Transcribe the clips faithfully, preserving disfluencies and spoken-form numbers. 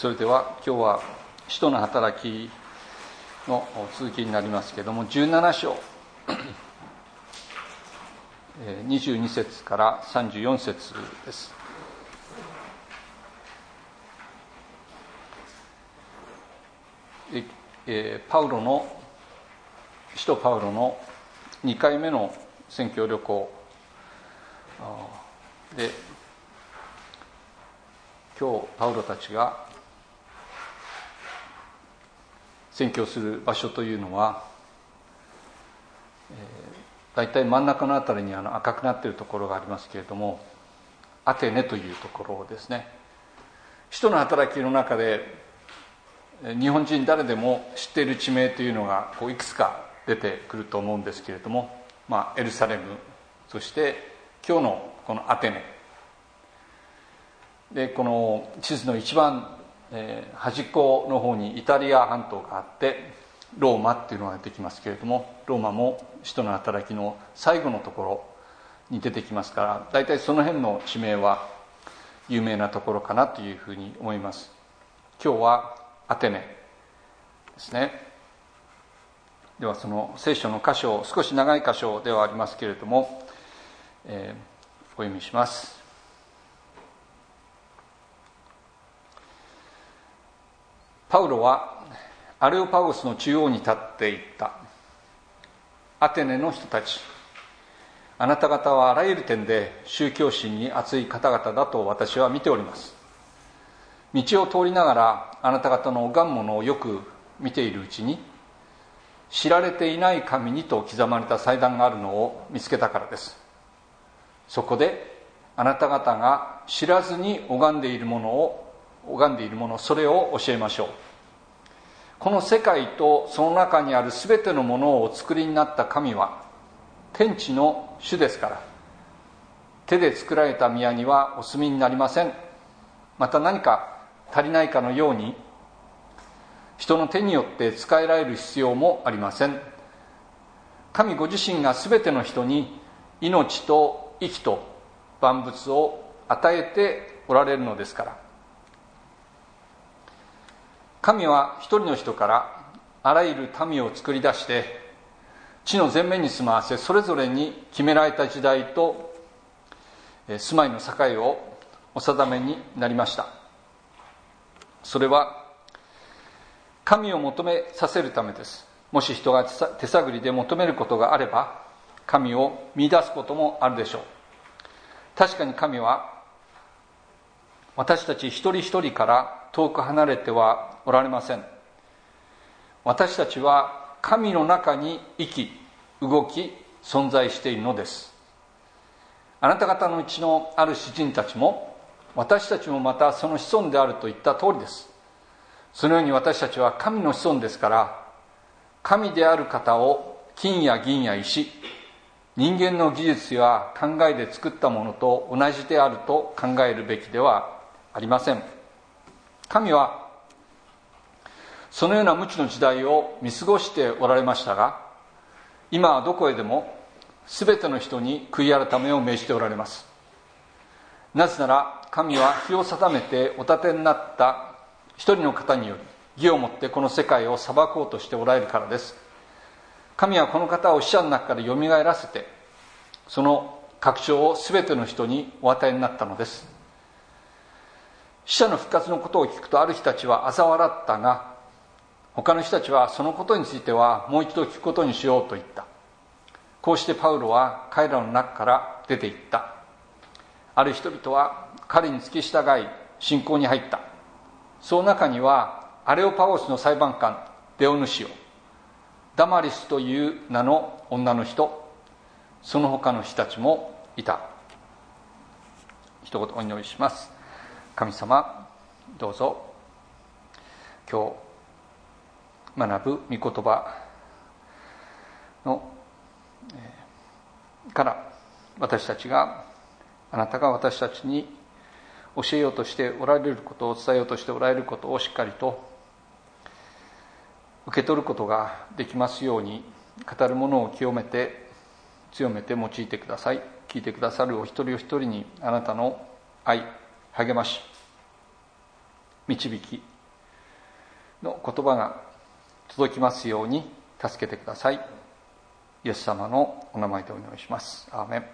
それでは今日は使徒の働きの続きになりますけれども、じゅうなな章にじゅうに節からさんじゅうよん節です。えー、パウロの使徒パウロのにかいめの宣教旅行で、今日パウロたちが宣教する場所というのは、えー、だいたい真ん中のあたりにあの赤くなっているところがありますけれども、アテネというところですね。使徒の働きの中で日本人誰でも知っている地名というのがこういくつか出てくると思うんですけれども、まあ、エルサレム、そして今日のこのアテネで、この地図の一番、えー、端っこの方にイタリア半島があってローマっていうのが出てきますけれども、ローマも使徒の働きの最後のところに出てきますから、だいたいその辺の地名は有名なところかなというふうに思います。今日はアテネですね。ではその聖書の箇所、少し長い箇所ではありますけれども、えー、お読みします。パウロはアレオパゴスの中央に立っていった。アテネの人たち、あなた方はあらゆる点で宗教心に熱い方々だと私は見ております。道を通りながらあなた方の拝むものをよく見ているうちに、知られていない神にと刻まれた祭壇があるのを見つけたからです。そこであなた方が知らずに拝んでいるものを拝んでいるもの、それを教えましょう。この世界とその中にあるすべてのものをお作りになった神は天地の主ですから、手で作られた宮にはお住みになりません。また何か足りないかのように人の手によって使えられる必要もありません。神ご自身がすべての人に命と息と万物を与えておられるのですから。神は一人の人からあらゆる民を作り出して地の全面に住まわせ、それぞれに決められた時代と住まいの境をお定めになりました。それは神を求めさせるためです。もし人が手探りで求めることがあれば、神を見出すこともあるでしょう。確かに神は私たち一人一人から遠く離れてはおられません。私たちは神の中に生き、動き、存在しているのです。あなた方のうちのある詩人たちも、私たちもまたその子孫であると言った通りです。そのように私たちは神の子孫ですから、神である方を金や銀や石、人間の技術や考えで作ったものと同じであると考えるべきではありません。神はそのような無知の時代を見過ごしておられましたが、今はどこへでもすべての人に悔い改めを命じておられます。なぜなら神は日を定めてお立てになった一人の方により義をもってこの世界を裁こうとしておられるからです。神はこの方を死者の中からよみがえらせて、その確証をすべての人にお与えになったのです。死者の復活のことを聞くとある人たちは嘲笑ったが、他の人たちはそのことについてはもう一度聞くことにしようと言った。こうしてパウロは彼らの中から出て行った。ある人々は彼に付き従い信仰に入った。その中にはアレオパゴスの裁判官デオヌシオ、ダマリスという名の女の人、その他の人たちもいた。一言お祈りします。神様、どうぞ今日学ぶ御言葉の、えー、から私たちが、あなたが私たちに教えようとしておられることを、伝えようとしておられることをしっかりと受け取ることができますように、語るものを清めて強めて用いてください。聞いてくださるお一人お一人にあなたの愛、励まし、導きの言葉が届きますように助けてください。イエス様のお名前でお願いします。アーメン。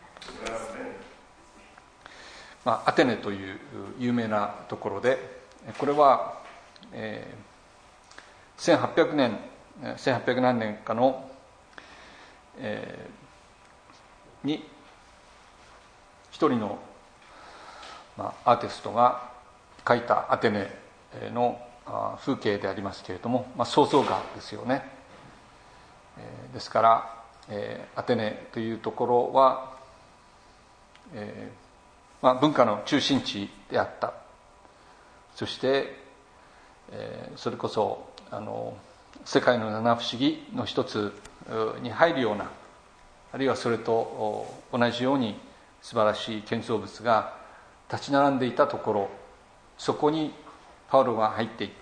まあ、アテネという有名なところで、これは、えー、せんはっぴゃくねんせんはっぴゃくなんねんかの、えー、に一人の、まあ、アーティストが描いたアテネの風景でありますけれども、まあ、想像画ですよね。えー、ですから、えー、アテネというところは、えーまあ、文化の中心地であった。そして、えー、それこそあの世界の七不思議の一つに入るような、あるいはそれと同じように素晴らしい建造物が立ち並んでいたところ、そこにパウロが入っていって、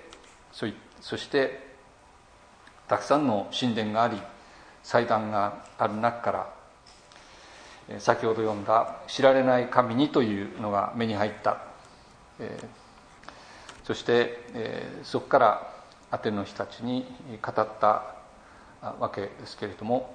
そ, そしてたくさんの神殿があり祭壇がある中から、先ほど読んだ知られない神にというのが目に入った。えー、そして、えー、そこからアテネの人たちに語ったわけですけれども、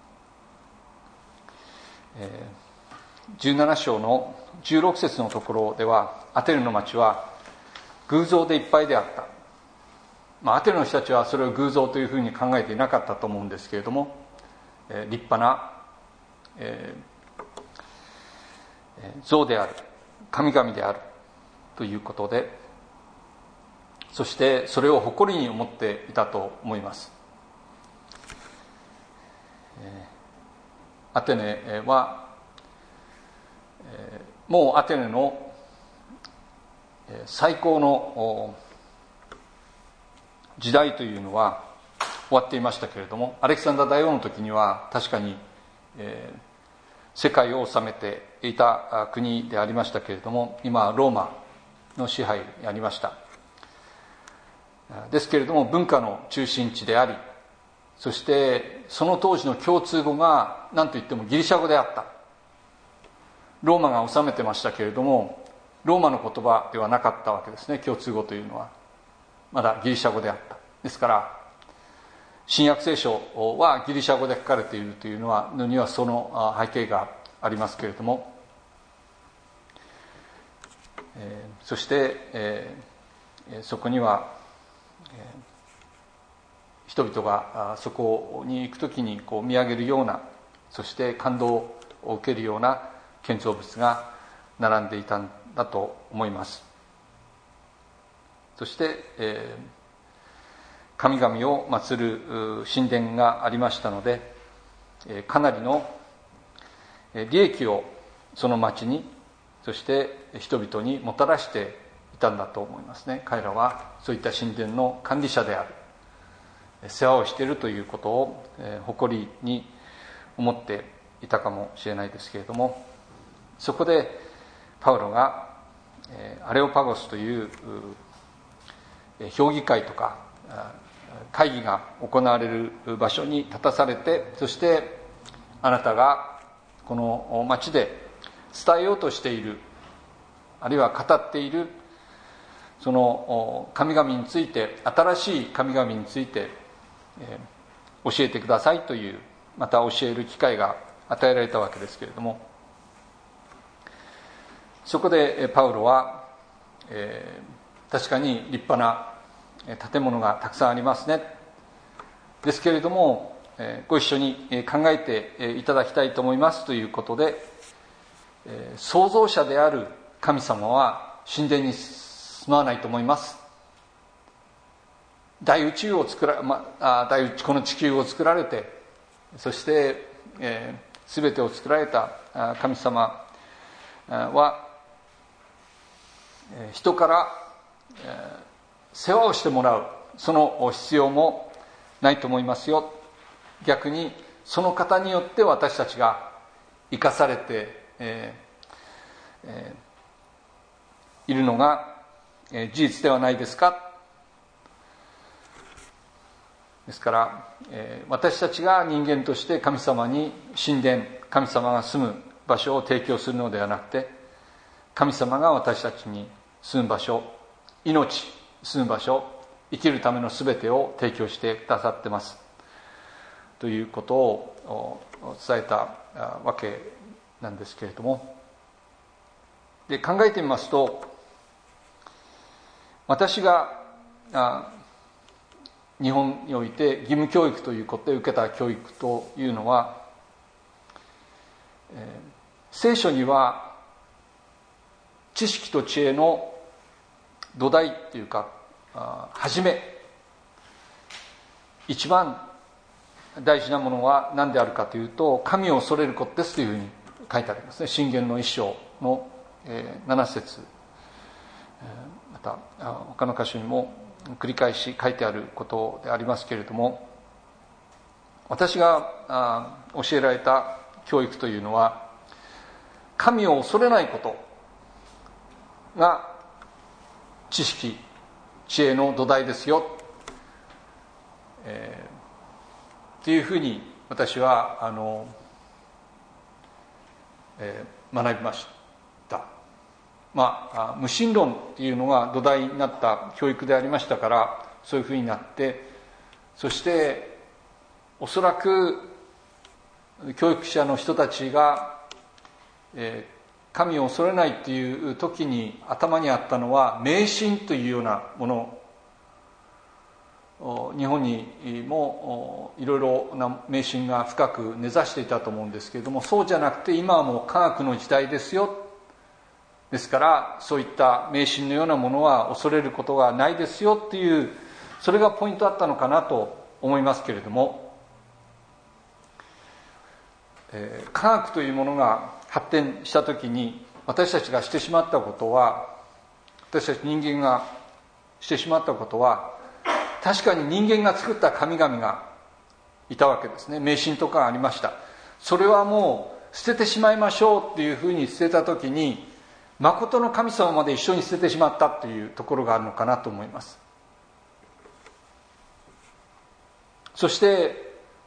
えー、じゅうなな章のじゅうろく節のところでは、アテネの町は偶像でいっぱいであった。まあ、アテネの人たちはそれを偶像というふうに考えていなかったと思うんですけれども、えー、立派な、えー、像である、神々であるということで、そしてそれを誇りに思っていたと思います。えー、アテネは、えー、もうアテネの最高の時代というのは終わっていましたけれども、アレキサンダー大王の時には確かに、えー、世界を治めていた国でありましたけれども、今はローマの支配にありました。ですけれども文化の中心地であり、そしてその当時の共通語が何といってもギリシャ語であった。ローマが治めてましたけれども、ローマの言葉ではなかったわけですね。共通語というのはまだギリシャ語であった。ですから新約聖書はギリシャ語で書かれているというのはのにはその背景がありますけれども、えー、そして、えー、そこには、えー、人々がそこに行くときにこう見上げるような、そして感動を受けるような建造物が並んでいたんだと思います。そして、えー、神々を祀る神殿がありましたので、えー、かなりの利益をその町に、そして人々にもたらしていたんだと思いますね。彼らはそういった神殿の管理者である、世話をしているということを、えー、誇りに思っていたかもしれないですけれども、そこでパウロが、えー、アレオパゴスという評議会とか会議が行われる場所に立たされて、そしてあなたがこの町で伝えようとしている、あるいは語っているその神々について、新しい神々について教えてくださいという、また教える機会が与えられたわけですけれども、そこでパウロは、えー、確かに立派な建物がたくさんありますね。ですけれども、ご一緒に考えていただきたいと思いますということで、創造者である神様は神殿に住まわないと思います。大宇宙を作ら、まあ、大宇宙この地球を作られて、そして、えー、全てを作られた神様は人から、えー世話をしてもらう、その必要もないと思いますよ。逆にその方によって私たちが生かされて、えーえー、いるのが、えー、事実ではないですか。ですから、えー、私たちが人間として神様に神殿、神様が住む場所を提供するのではなくて、神様が私たちに住む場所、命住む場所、 生きるための全てを提供してくださってますということを伝えたわけなんですけれども、で考えてみますと、私が日本において義務教育ということで受けた教育というのは、えー、聖書には知識と知恵の土台っていうか、初め一番大事なものは何であるかというと、神を恐れることですというふうに書いてありますね。箴言の一章のなな節、また他の箇所にも繰り返し書いてあることでありますけれども、私が教えられた教育というのは、神を恐れないことが知識知恵の土台ですよ、えー、というふうに私はあの、えー、学びました。まあ無神論というのが土台になった教育でありましたから、そういうふうになって、そしておそらく教育者の人たちが、えー神を恐れないという時に頭にあったのは迷信というようなもの、日本にもいろいろな迷信が深く根ざしていたと思うんですけれども、そうじゃなくて今はもう科学の時代ですよ、ですからそういった迷信のようなものは恐れることがないですよっていう、それがポイントだったのかなと思いますけれども、えー、科学というものが発展したときに私たちがしてしまったことは、私たち人間がしてしまったことは、確かに人間が作った神々がいたわけですね。迷信とかありました。それはもう捨ててしまいましょうっていうふうに捨てたときに、誠の神様まで一緒に捨ててしまったというところがあるのかなと思います。そして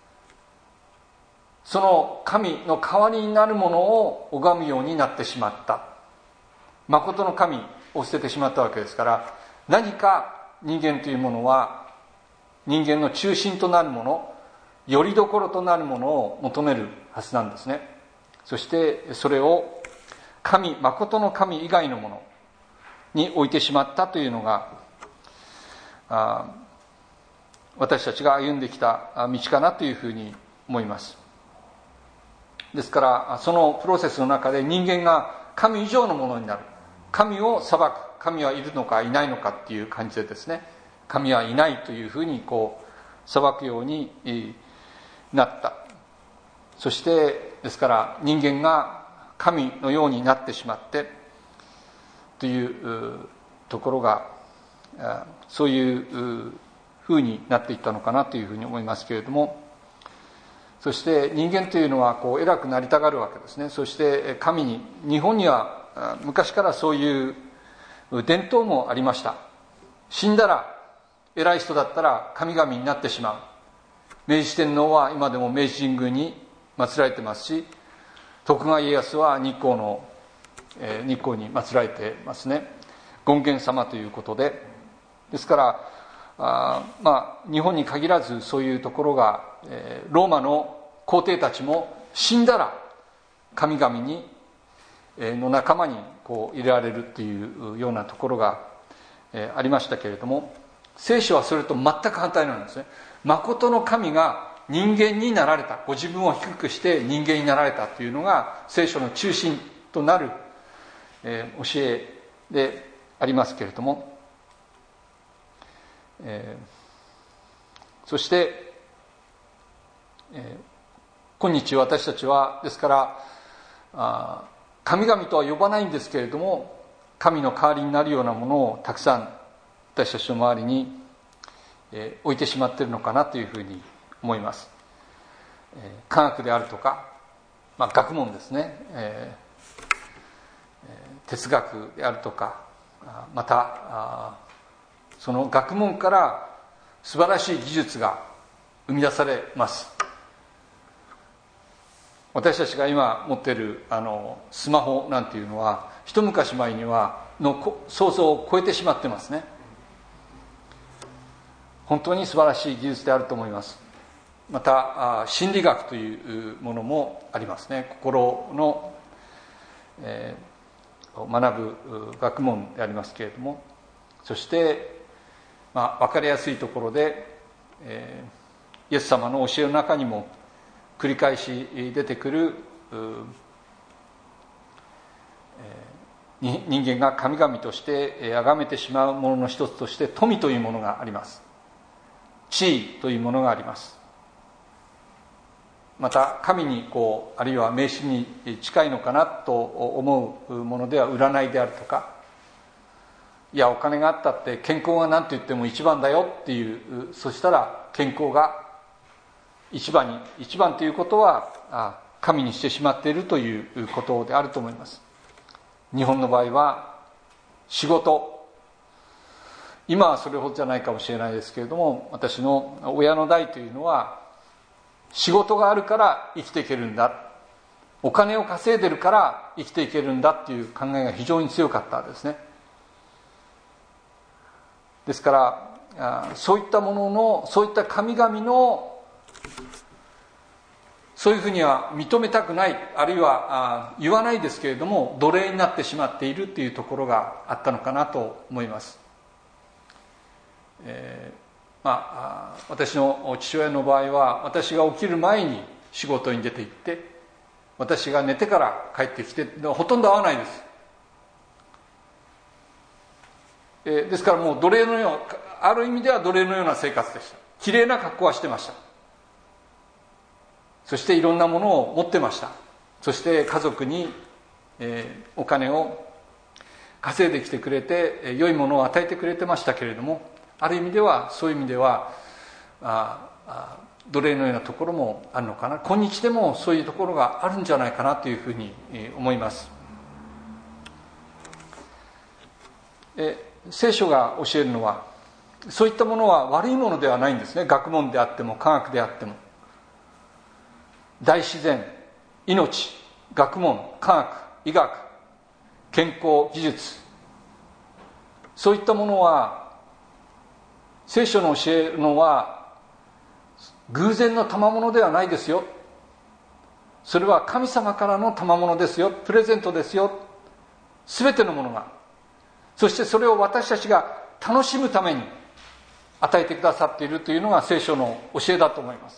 その神の代わりになるものを拝むようになってしまった。誠の神を捨ててしまったわけですから、何か人間というものは人間の中心となるもの、よりどころとなるものを求めるはずなんですね。そしてそれを神、誠の神以外のものに置いてしまったというのが、あ私たちが歩んできた道かなというふうに思います。ですからそのプロセスの中で人間が神以上のものになる、神を裁く、神はいるのかいないのかっていう感じでですね、神はいないというふうにこう裁くようになった。そしてですから人間が神のようになってしまってというところが、そういうふうになっていったのかなというふうに思いますけれども、そして人間というのはこう偉くなりたがるわけですね。そして神に、日本には昔からそういう伝統もありました。死んだら、偉い人だったら神々になってしまう。明治天皇は今でも明治神宮に祀られてますし、徳川家康は日光の、えー、日光に祀られてますね。権現様ということで、ですからあまあ日本に限らずそういうところが、えー、ローマの皇帝たちも死んだら神々に、えー、の仲間にこう入れられるっていうようなところが、えー、ありましたけれども、聖書はそれと全く反対なんですね。誠の神が人間になられた、ご自分を低くして人間になられたというのが聖書の中心となる、えー、教えでありますけれども、えー、そして、えー、今日私たちはですからあ神々とは呼ばないんですけれども、神の代わりになるようなものをたくさん私たちの周りに、えー、置いてしまっているのかなというふうに思います。えー、科学であるとか、まあ、学問ですね、えー、哲学であるとか、またその学問から素晴らしい技術が生み出されます。私たちが今持っているあのスマホなんていうのは一昔前にはの想像を超えてしまってますね。 本当に素晴らしい技術であると思います。また心理学というものもありますね。心の、えー、学ぶ学問でありますけれども、そして、まあ、分かりやすいところで、えー、イエス様の教えの中にも繰り返し出てくる、えー、人間が神々として崇めてしまうものの一つとして富というものがあります。地位というものがあります。また神にこうあるいは迷信に近いのかなと思うものでは占いであるとか、いやお金があったって健康が何と言っても一番だよっていう、そしたら健康が一番に一番ということは神にしてしまっているということであると思います。日本の場合は仕事、今はそれほどじゃないかもしれないですけれども、私の親の代というのは仕事があるから生きていけるんだ、お金を稼いでるから生きていけるんだっていう考えが非常に強かったですね。ですからそういったものの、そういった神々のそういうふうには認めたくない、あるいは言わないですけれども奴隷になってしまっているというところがあったのかなと思います。えーまあ、私の父親の場合は私が起きる前に仕事に出て行って、私が寝てから帰ってきて、ほとんど会わないです。えー、ですからもう奴隷のよう、ある意味では奴隷のような生活でした。きれいな格好はしてました。そしていろんなものを持ってました。そして家族に、えー、お金を稼いできてくれて、えー、良いものを与えてくれてましたけれども、ある意味ではそういう意味ではああ奴隷のようなところもあるのかな。今日でもそういうところがあるんじゃないかなというふうに思います。え聖書が教えるのは、そういったものは悪いものではないんですね。学問であっても科学であっても、大自然、命、学問、科学、医学、健康、技術、そういったものは聖書の教えるのは偶然の賜物ではないですよ。それは神様からの賜物ですよ、プレゼントですよ、すべてのものが。そしてそれを私たちが楽しむために与えてくださっているというのが聖書の教えだと思います。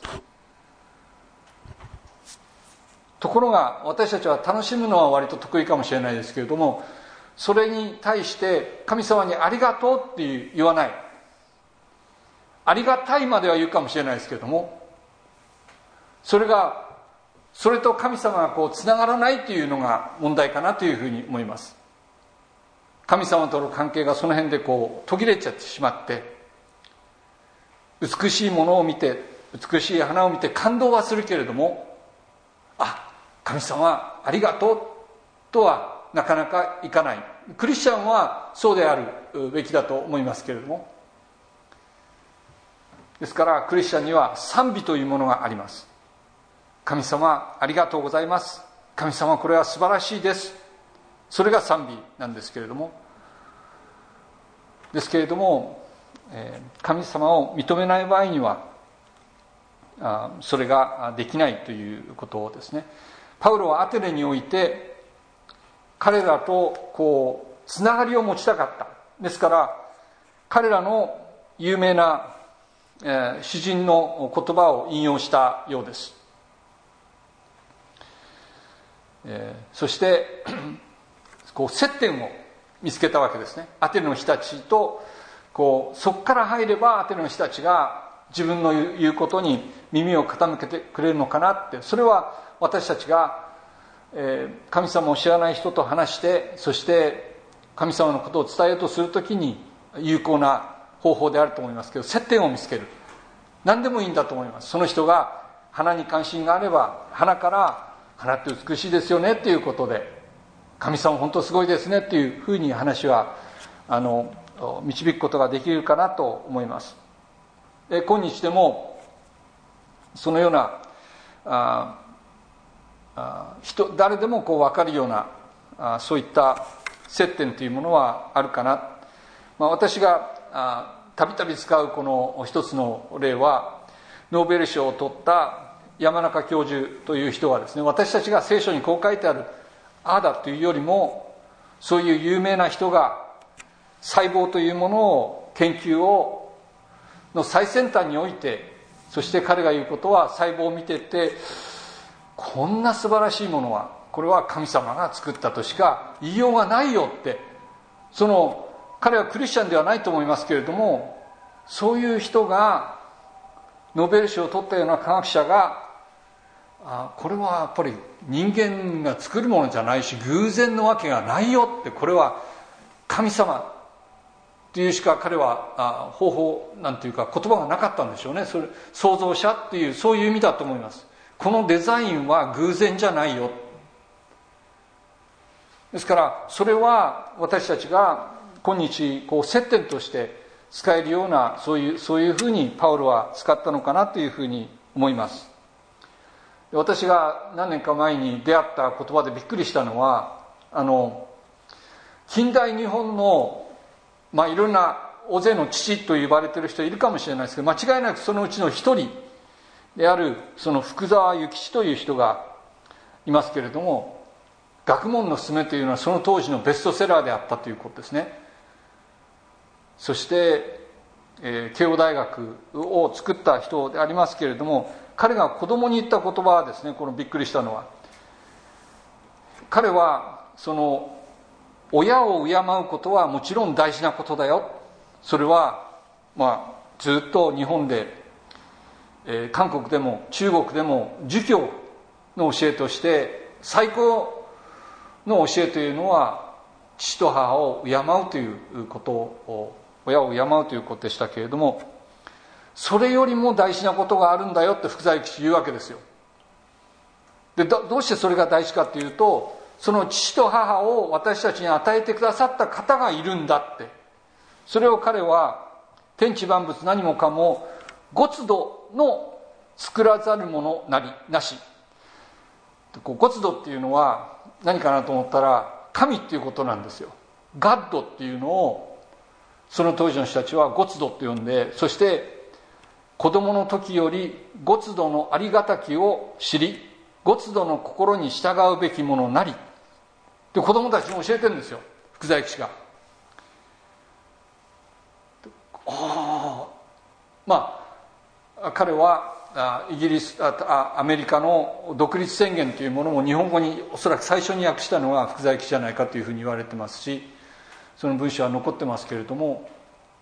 ところが私たちは楽しむのは割と得意かもしれないですけれども、それに対して神様にありがとうって言わない。ありがたいまでは言うかもしれないですけれども、それがそれと神様がこうつながらないというのが問題かなというふうに思います。神様との関係がその辺でこう途切れちゃってしまって、美しいものを見て、美しい花を見て感動はするけれども、あ、神様ありがとうとはなかなかいかない。クリスチャンはそうであるべきだと思いますけれども、ですからクリスチャンには賛美というものがあります。神様ありがとうございます、神様これは素晴らしいです、それが賛美なんですけれどもですけれども、えー、神様を認めない場合にはあそれができないということですね。パウロはアテネにおいて彼らとこうつながりを持ちたかった。ですから彼らの有名な、えー、詩人の言葉を引用したようです。えー、そしてこう接点を見つけたわけですね。アテネの人たちとこうそこから入ればアテネの人たちが自分の言うことに耳を傾けてくれるのかなって。それは私たちが、えー、神様を知らない人と話して、そして神様のことを伝えようとするときに有効な方法であると思いますけど、接点を見つける、何でもいいんだと思います。その人が花に関心があれば、花から花って美しいですよねっていうことで、神様本当すごいですねっていうふうに話はあの導くことができるかなと思います。で今日でもそのようなああ人誰でもこう分かるようなあそういった接点というものはあるかな。まあ、私があたびたび使うこの一つの例は、ノーベル賞を取った山中教授という人はですね、私たちが聖書にこう書いてあるああだというよりも、そういう有名な人が細胞というものを研究をの最先端において、そして彼が言うことは、細胞を見ていて、こんな素晴らしいものはこれは神様が作ったとしか言いようがないよって、その彼はクリスチャンではないと思いますけれども、そういう人がノーベル賞を取ったような科学者が、あこれはやっぱり人間が作るものじゃないし偶然のわけがないよって、これは神様っていうしか彼はあ方法なんていうか言葉がなかったんでしょうね。それ創造者っていうそういう意味だと思います。このデザインは偶然じゃないよ。ですからそれは私たちが今日こう接点として使えるようなそういうそういうふうにパウロは使ったのかなというふうに思います。私が何年か前に出会った言葉でびっくりしたのは、あの近代日本のまあいろんな大勢の父と呼ばれている人いるかもしれないですけど、間違いなくそのうちの一人であるその福沢諭吉という人がいますけれども、学問のすすめというのはその当時のベストセラーであったということですね。そして、えー、慶応大学を作った人でありますけれども、彼が子供に言った言葉はですね、このびっくりしたのは、彼はその親を敬うことはもちろん大事なことだよ。それはまあずっと日本で、えー、韓国でも中国でも儒教の教えとして最高の教えというのは父と母を敬うということを、親を敬うということでしたけれども、それよりも大事なことがあるんだよって福沢諭吉言うわけですよ。で ど, どうしてそれが大事かというと、その父と母を私たちに与えてくださった方がいるんだって、それを彼は天地万物何もかもご都度の作らざるものなりなし、ご都度っていうのは何かなと思ったら神っていうことなんですよ。ガッドっていうのをその当時の人たちはご都度って呼んで、そして子供の時よりご都度のありがたきを知り、ご都度の心に従うべきものなりで子供たちに教えてるんですよ、福沢諭吉が。あまあ彼はイギリスあアメリカの独立宣言というものも日本語におそらく最初に訳したのは福沢諭吉じゃないかというふうに言われてますし、その文章は残ってますけれども、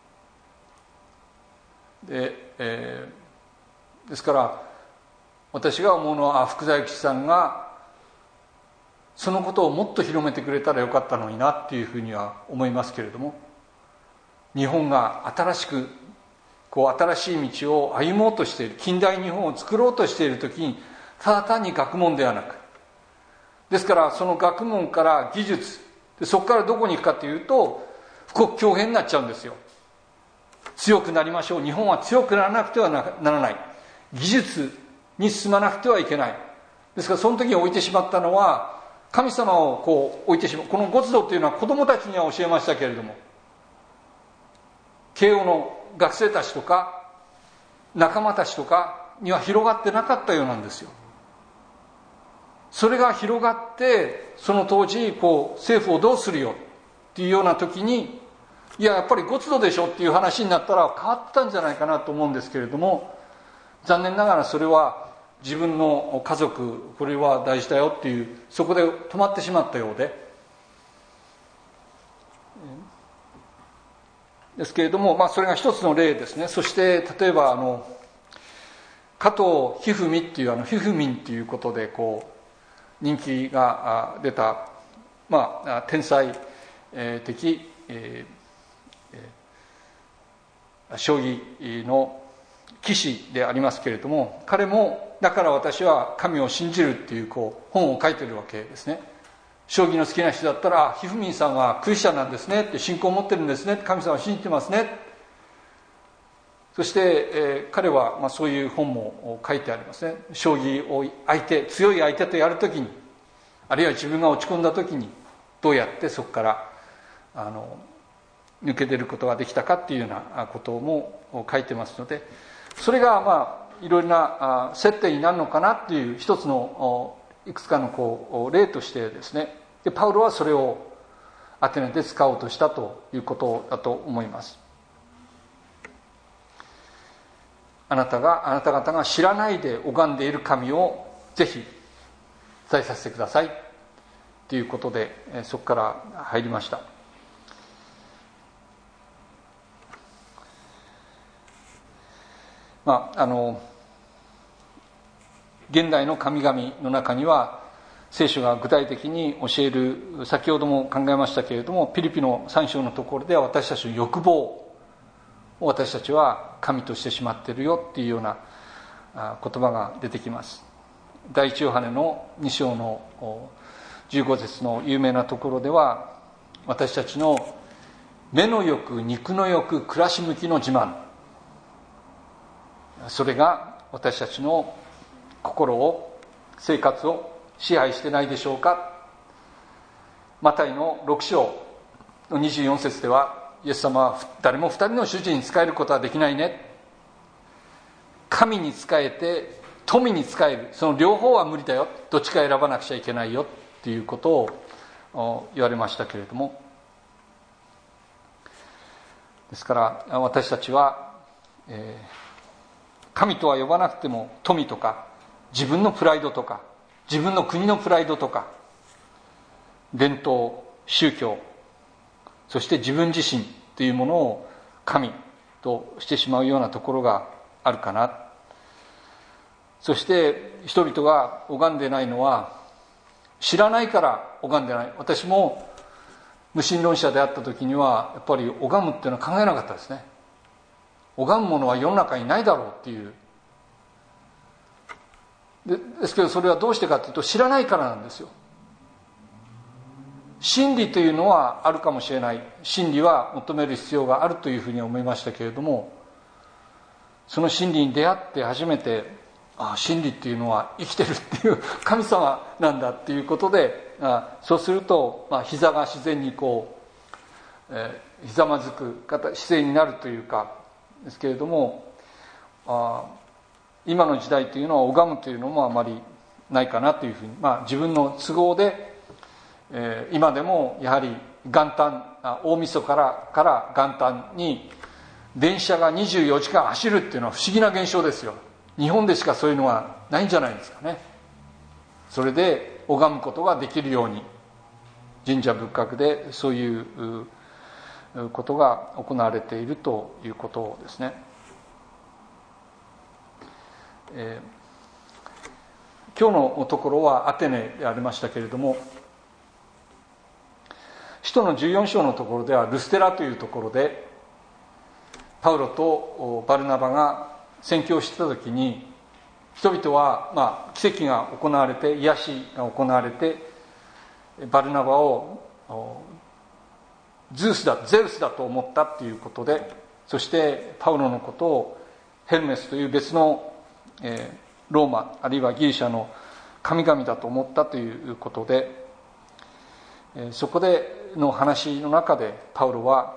で、えー、ですから私が思うのは、福沢諭吉さんがそのことをもっと広めてくれたらよかったのになっていうふうには思いますけれども、日本が新しくこう新しい道を歩もうとしている、近代日本を作ろうとしている時に、ただ単に学問ではなく、ですからその学問から技術で、そこからどこに行くかというと富国強兵になっちゃうんですよ。強くなりましょう、日本は強くならなくてはならない、技術に進まなくてはいけない。ですからその時に置いてしまったのは神様をこう置いてしまう。このご都度というのは子どもたちには教えましたけれども、慶応の学生たちとか仲間たちとかには広がってなかったようなんですよ。それが広がって、その当時こう政府をどうするよっていうような時に、いややっぱりご都度でしょっていう話になったら変わったんじゃないかなと思うんですけれども、残念ながらそれは自分の家族、これは大事だよっていう、そこで止まってしまったようで、ですけれども、まあそれが一つの例ですね。そして例えばあの加藤一二三っていうあのひふみんっていうことでこう人気が出た、まあ天才的、えー、将棋の棋士でありますけれども、彼もだから私は神を信じるっていうこう本を書いてるわけですね。将棋の好きな人だったら、ひふみんさんはクリスチャンなんですねって、信仰を持ってるんですね、神様を信じてますね。そして、えー、彼はまあそういう本も書いてありますね。将棋を相手強い相手とやるときに、あるいは自分が落ち込んだときにどうやってそこからあの抜け出ることができたかっていうようなことも書いてますので、それがまあいろいろな接点になるのかなっていう一つのいくつかのこう例としてですね、でパウロはそれをアテネで使おうとしたということだと思います。あなたがあなた方が知らないで拝んでいる神をぜひ伝えさせてくださいということで、そこから入りました。まああの現代の神々の中には聖書が具体的に教える、先ほども考えましたけれども、ピリピのさん章のところでは私たちの欲望を私たちは神としてしまっているよっていうような言葉が出てきます。第一ヨハネのに章のじゅうご節の有名なところでは、私たちの目の欲、肉の欲、暮らし向きの自慢、それが私たちの心を、生活を支配してないでしょうか。マタイのろく章のにじゅうよん節では、イエス様は誰も二人の主人に仕えることはできないね、神に仕えて富に仕える、その両方は無理だよ、どっちか選ばなくちゃいけないよっていうことを言われましたけれども、ですから私たちは、えー、神とは呼ばなくても富とか自分のプライドとか自分の国のプライドとか伝統、宗教、そして自分自身というものを神としてしまうようなところがあるかな。そして人々が拝んでないのは知らないから拝んでない。私も無神論者であった時にはやっぱり拝むっていうのは考えなかったですね。拝むものは世の中にないだろうっていう。でですけどそれはどうしてかというと知らないからなんですよ。真理というのはあるかもしれない。真理は求める必要があるというふうに思いましたけれども、その真理に出会って初めて、ああ真理っていうのは生きてるっていう神様なんだっていうことで、あそうすると、まあ、膝が自然にこう、えー、ひざまずく姿勢になるというかですけれども、あ今の時代というのは拝むというのもあまりないかなというふうに、まあ、自分の都合で、えー、今でもやはり元旦大晦日からから元旦に電車がにじゅうよじかん走るっていうのは不思議な現象ですよ。日本でしかそういうのはないんじゃないですかね。それで拝むことができるように神社仏閣でそういうことが行われているということですね。えー、今日のところはアテネでありましたけれども、使徒のじゅうよん章のところではルステラというところでパウロとバルナバが宣教してた時に、人々は、まあ、奇跡が行われて、癒しが行われて、バルナバをズースだゼウスだと思ったっていうことで、そしてパウロのことをヘルメスという別の、えー、ローマあるいはギリシャの神々だと思ったということで、えー、そこでの話の中でパウロは、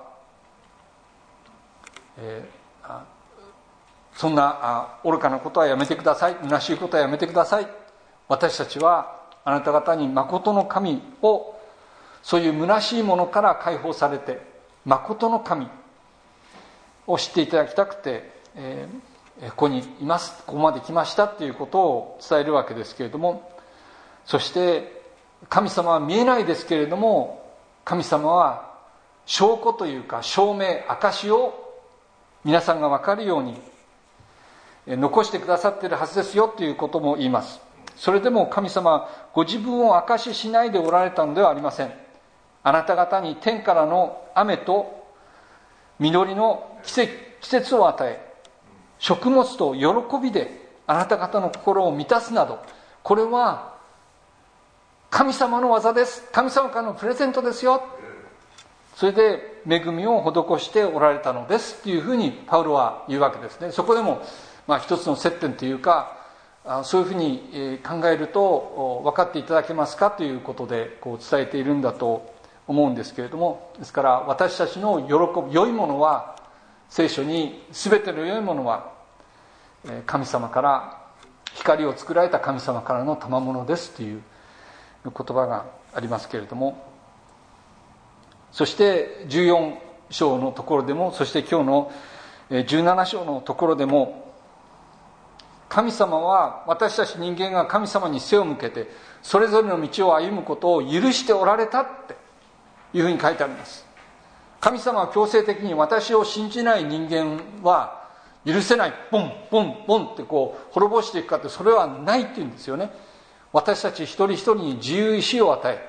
えー、そんな愚かなことはやめてください、虚しいことはやめてください、私たちはあなた方に誠の神を、そういう虚しいものから解放されて誠の神を知っていただきたくて、えー、ここにいます、ここまで来ましたということを伝えるわけですけれども、そして神様は見えないですけれども、神様は証拠というか証明、証を皆さんが分かるように残してくださっているはずですよということも言います。それでも神様はご自分を証ししないでおられたのではありません。あなた方に天からの雨と実りの季節を与え、食物と喜びであなた方の心を満たすなど、これは神様の技です、神様からのプレゼントですよ、それで恵みを施しておられたのですというふうにパウロは言うわけですね。そこでもまあ一つの接点というか、そういうふうに考えると分かっていただけますかということでこう伝えているんだと思うんですけれども、ですから私たちの喜ぶ良いものは、聖書に全ての良いものは神様から、光を作られた神様からの賜物ですという言葉がありますけれども、そしてじゅうよん章のところでも、そして今日のじゅうなな章のところでも、神様は私たち人間が神様に背を向けてそれぞれの道を歩むことを許しておられたっていうふうに書いてあります。神様は強制的に私を信じない人間は許せない、ボンボンボンってこう滅ぼしていくかって、それはないっていうんですよね。私たち一人一人に自由意志を与え、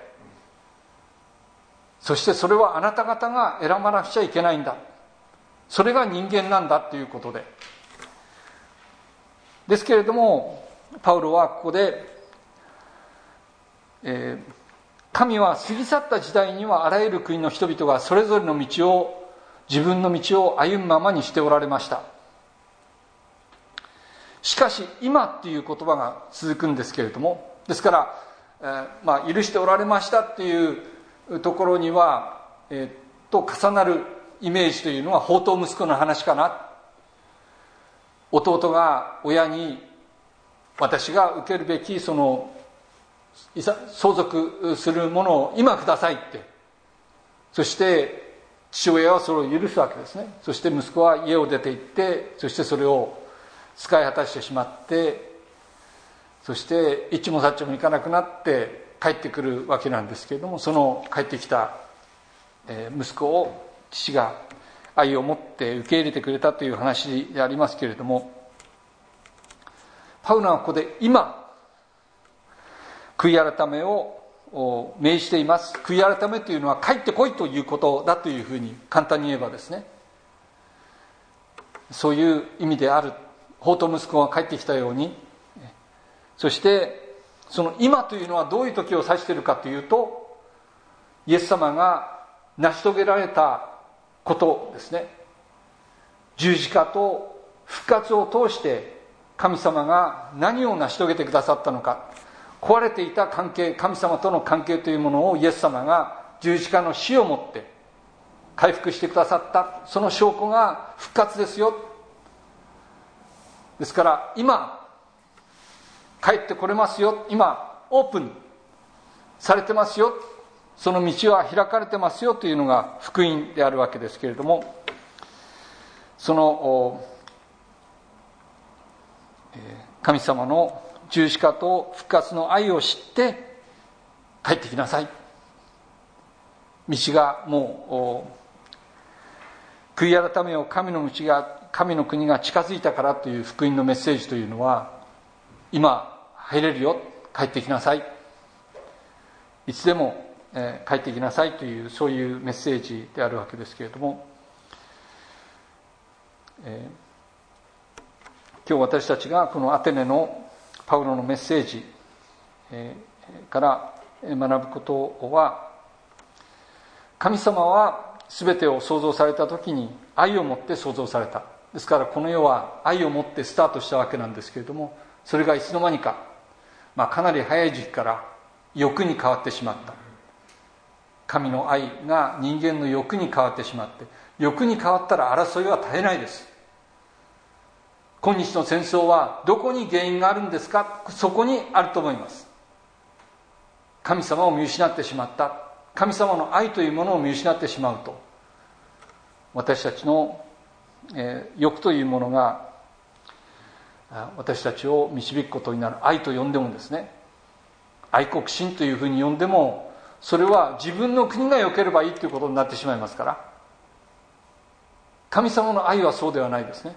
そしてそれはあなた方が選ばなくちゃいけないんだ、それが人間なんだということで、ですけれどもパウロはここで、えー、神は過ぎ去った時代にはあらゆる国の人々がそれぞれの道を、自分の道を歩むままにしておられました。しかし今っていう言葉が続くんですけれども、ですから、えーまあ、許しておられましたっていうところには、えー、と重なるイメージというのは放蕩息子の話かな。弟が親に、私が受けるべきその相続するものを今くださいって、そして父親はそれを許すわけですね。そして息子は家を出て行って、そしてそれを使い果たしてしまって、そして一も八もいかなくなって帰ってくるわけなんですけれども、その帰ってきた息子を父が愛を持って受け入れてくれたという話でありますけれども、パウロはここで今悔い改めを命じています。悔い改めというのは帰ってこいということだというふうに簡単に言えばですね、そういう意味である。放蕩息子が帰ってきたように、そしてその今というのはどういう時を指しているかというと、イエス様が成し遂げられたことですね。十字架と復活を通して神様が何を成し遂げてくださったのか、壊れていた関係、神様との関係というものをイエス様が十字架の死をもって回復してくださった、その証拠が復活ですよ。ですから今帰ってこれますよ、今オープンされてますよ、その道は開かれてますよというのが福音であるわけですけれども、その神様の十字架と復活の愛を知って帰ってきなさい。道がもう悔い改めよ、神の道が、神の国が近づいたからという福音のメッセージというのは、今入れるよ、帰ってきなさい、いつでも、えー、帰ってきなさいという、そういうメッセージであるわけですけれども、えー、今日私たちがこのアテネのパウロのメッセージ、えー、から学ぶことは、神様は全てを創造された時に愛を持って創造された。ですからこの世は愛を持ってスタートしたわけなんですけれども、それがいつの間にか、まあ、かなり早い時期から欲に変わってしまった。神の愛が人間の欲に変わってしまって、欲に変わったら争いは絶えないです。今日の戦争はどこに原因があるんですか？そこにあると思います。神様を見失ってしまった、神様の愛というものを見失ってしまうと、私たちの、えー、欲というものが私たちを導くことになる。愛と呼んでもですね、愛国心というふうに呼んでも、それは自分の国が良ければいいということになってしまいますから、神様の愛はそうではないですね。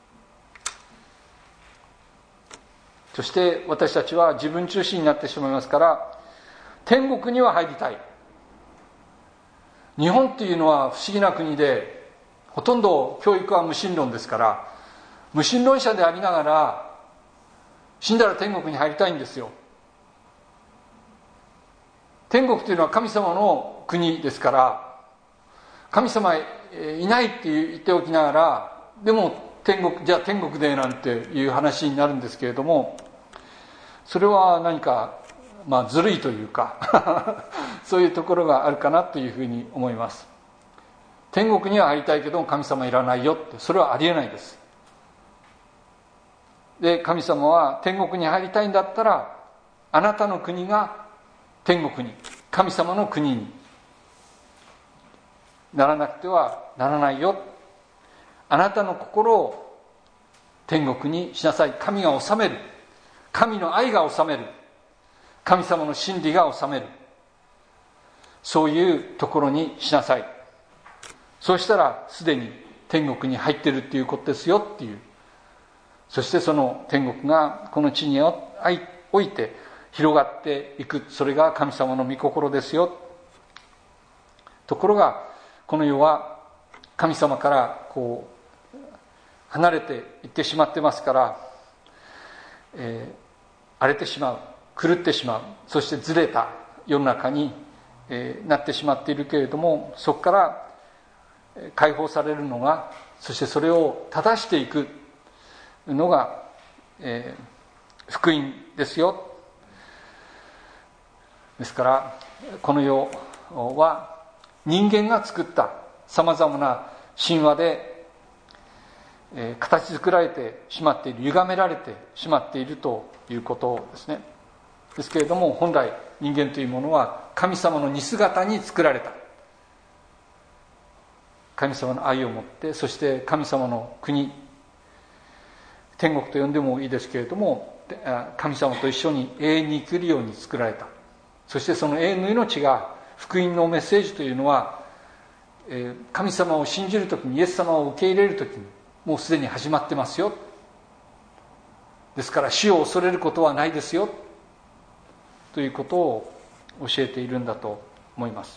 そして私たちは自分中心になってしまいますから、天国には入りたい。日本っていうのは不思議な国で、ほとんど教育は無神論ですから、無神論者でありながら死んだら天国に入りたいんですよ。天国というのは神様の国ですから、神様いないって言っておきながら、でも天国、じゃあ天国でなんていう話になるんですけれども、それは何かまあずるいというかそういうところがあるかなというふうに思います。天国には入りたいけども神様いらないよって、それはありえないです。で、神様は天国に入りたいんだったら、あなたの国が天国に、神様の国にならなくてはならないよ。あなたの心を天国にしなさい。神が治める、神の愛が治める、神様の真理が治める、そういうところにしなさい。そうしたらすでに天国に入っているっていうことですよっていう。そしてその天国がこの地において広がっていく、それが神様の御心ですよ。ところがこの世は神様からこう離れていってしまってますから、えー、荒れてしまう、狂ってしまう、そしてずれた世の中に、えー、なってしまっているけれども、そこから解放されるのが、そしてそれを正していくのが、えー、福音ですよ。ですからこの世は人間が作ったさまざまな神話で、えー、形作られてしまっている、歪められてしまっているということですね。ですけれども、本来人間というものは神様の似姿に作られた、神様の愛を持って、そして神様の国、天国と呼んでもいいですけれども、神様と一緒に永遠に生きるように作られた。そしてその永遠の命が、福音のメッセージというのは、神様を信じるときに、イエス様を受け入れるときにもうすでに始まってますよ。ですから死を恐れることはないですよということを教えているんだと思います。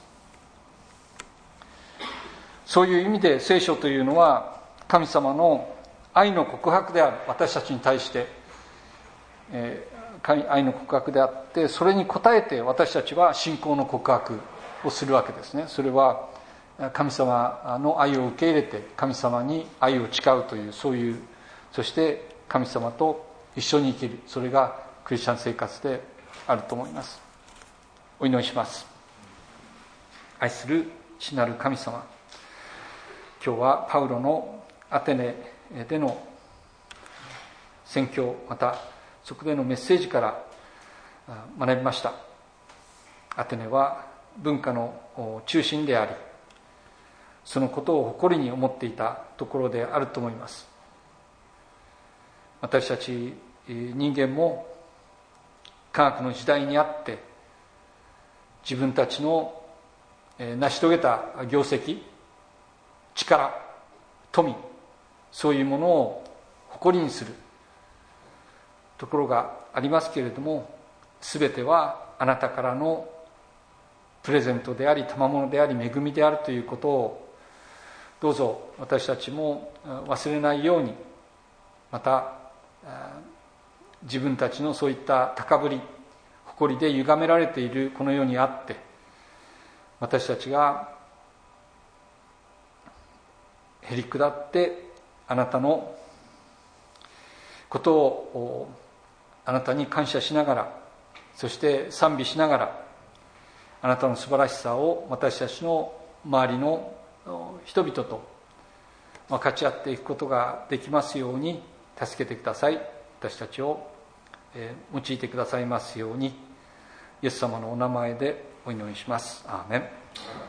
そういう意味で聖書というのは神様の愛の告白である、私たちに対して、えー、愛の告白であって、それに応えて私たちは信仰の告白をするわけですね。それは神様の愛を受け入れて神様に愛を誓うという、そういう、そして神様と一緒に生きる、それがクリスチャン生活であると思います。お祈りします。愛する父なる神様、今日はパウロのアテネでの宣教、またそこでのメッセージから学びました。アテネは文化の中心であり、そのことを誇りに思っていたところであると思います。私たち人間も科学の時代にあって自分たちの成し遂げた業績、力、富、そういうものを誇りにするところがありますけれども、すべてはあなたからのプレゼントであり、賜物であり、恵みであるということをどうぞ私たちも忘れないように、また自分たちのそういった高ぶり、誇りで歪められているこの世にあって、私たちがへりくだってあなたのことをあなたに感謝しながら、そして賛美しながら、あなたの素晴らしさを私たちの周りの人々と分かち合っていくことができますように助けてください。私たちを用いてくださいますように、イエス様のお名前でお祈りします。アーメン。